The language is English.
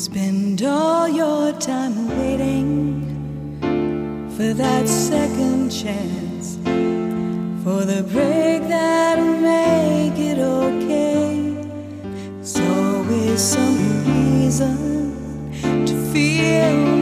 Spend all your time waiting for that second chance, for the break that'll make it okay. There's always some reason to feel